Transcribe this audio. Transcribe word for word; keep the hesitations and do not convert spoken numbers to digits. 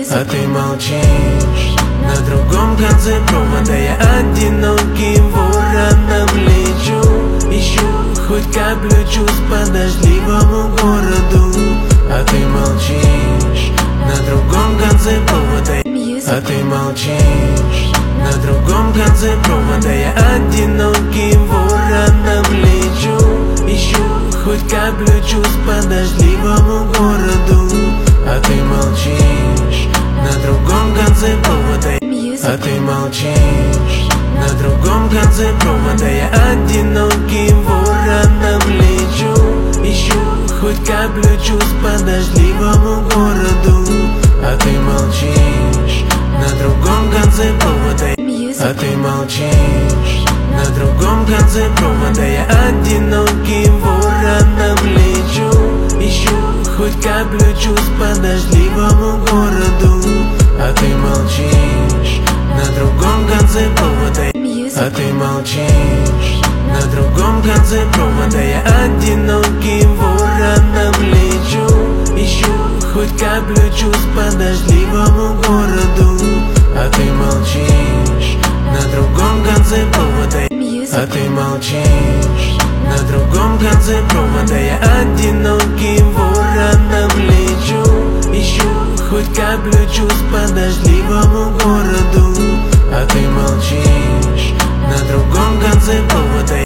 А ты молчишь. На другом конце провода я одиноким вороном лечу. Ищу хоть каплю чувств по дождливому городу. А ты молчишь. На другом конце провода. А ты молчишь. На другом конце провода я одиноким вороном лечу. Ищу хоть каплю чувств по дождливому городу. А ты молчишь. На другом конце провода. А ты молчишь. На другом конце провода я одиноким вороном лечу. Ищу хоть каплю чувств по дождливому городу. А ты молчишь. На другом конце провода. А ты молчишь. На другом конце провода я одиноким вороном лечу. Ищу хоть каплю чувств по дождливому городу. А ты молчишь. На другом конце провода. А ты молчишь. На другом конце провода я одиноким вороном лечу. Ищу хоть каплю чувств по дождливому городу. А ты молчишь. На другом конце провода. А ты молчишь. На другом конце провода я одиноким вороном лечу. Ищу хоть каплю чувств по дождливому городу. А ты молчишь.